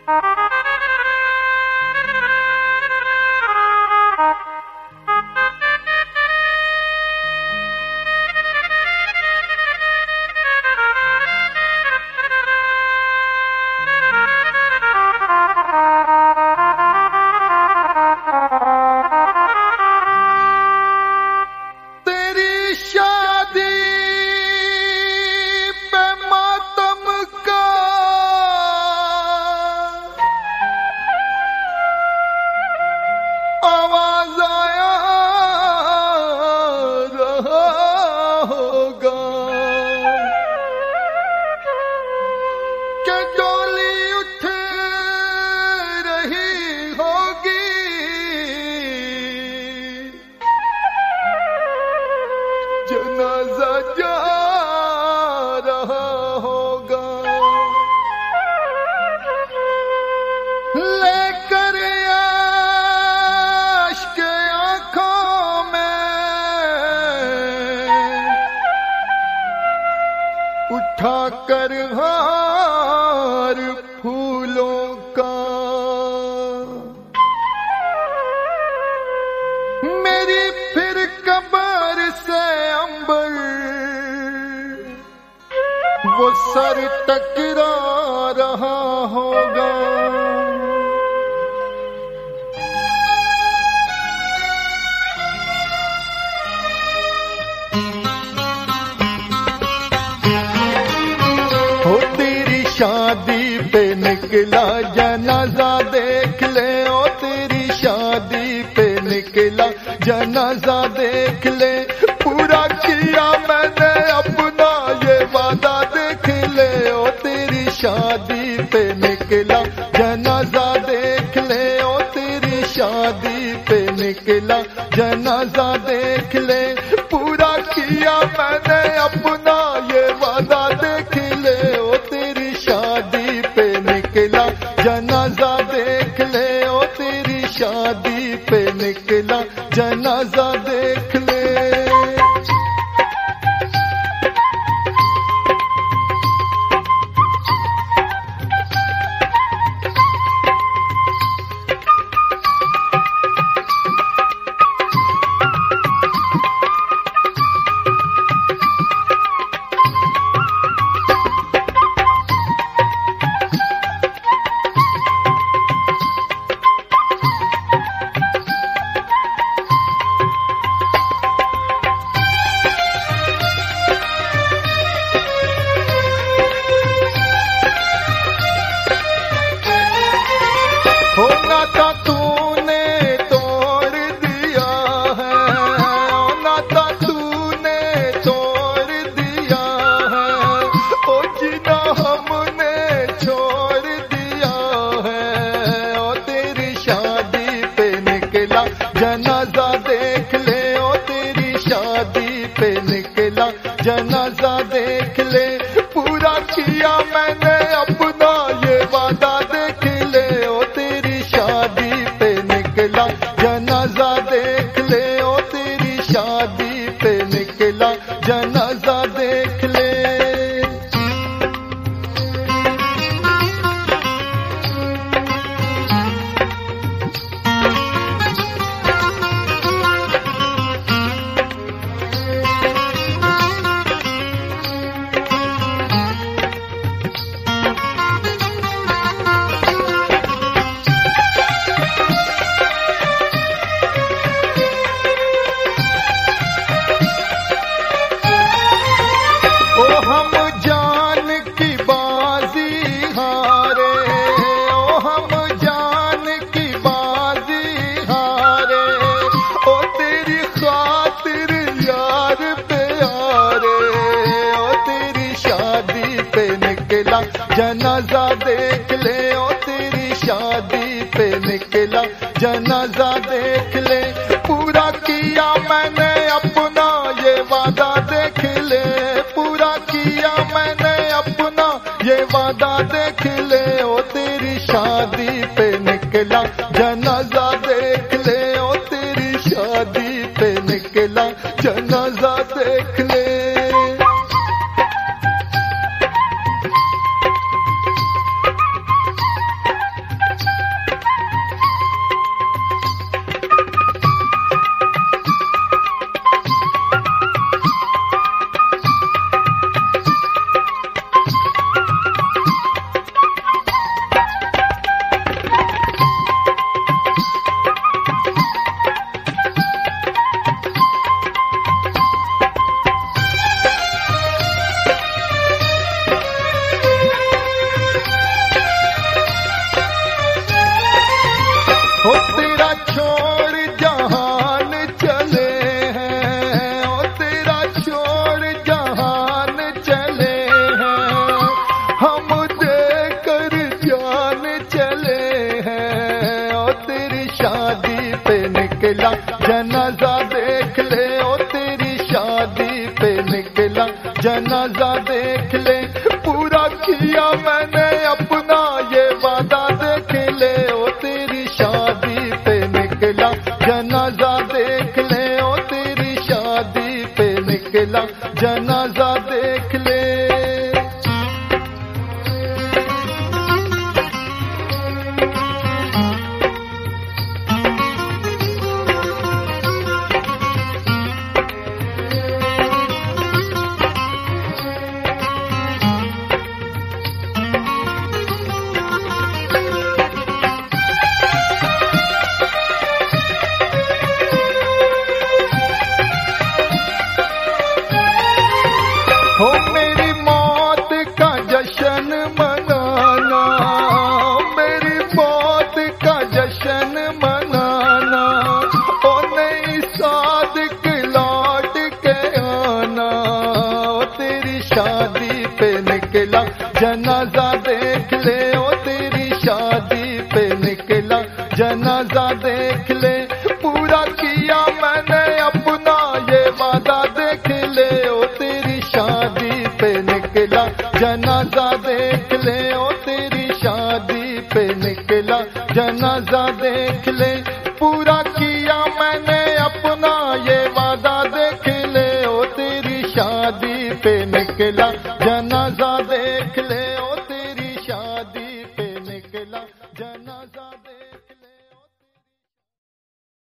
जनाजा जा रहा होगा, लेकर याश के आंखों में उठाकर हार फूलों का। मेरी फिर कब्र से अंबर वो सर टकरा रहा होगा। हो तेरी शादी पे निकला जनाजा देख ले, ओ तेरी शादी पे निकला जनाजा देख ले। पूरा किया मैंने अपना ये वादा देख ले, ओ तेरी शादी पे निकला जनाजा देख ले, ओ तेरी शादी पे निकला जनाजा देख ले। पूरा किया मैंने अपना ये वादा देख ले, ओ तेरी शादी पे निकला जनाजा देख ले, ओ तेरी शादी पे निकला जनाजा देख ले। होना था तूने तोड़ दिया है, होना था तूने तोड़ दिया है, ओ जीना हमने छोड़ दिया है। ओ तेरी शादी पे निकला जनाजा देख ले, ओ तेरी शादी पे निकला जनाजा देख ले। पूरा किया मैंने अपना ये वादा देख ले, ओ तेरी शादी पे निकला जनाजा देख ले, ओ तेरी शादी पे निकला जनाजा देख ले। हम जान की बाजी हारे, ओ हम जान की बाजी हारे, ओ तेरी खातिर यार प्यारे। ओ तेरी शादी पे निकला जनाजा देख ले, ओ तेरी शादी पे निकला जनाजा देख ले। पूरा किया मैंने अपना ये वादा देख ले, पूरा किया मैंने अपना ये वादा देख ले। ओ तेरी शादी पे निकला जनाजा देख ले, ओ तेरी शादी पे निकला जनाजा देख ले। जनाजा देख ले, पूरा किया मैंने अपना ये वादा देख ले, ओ तेरी शादी पे निकला जनाजा देख ले।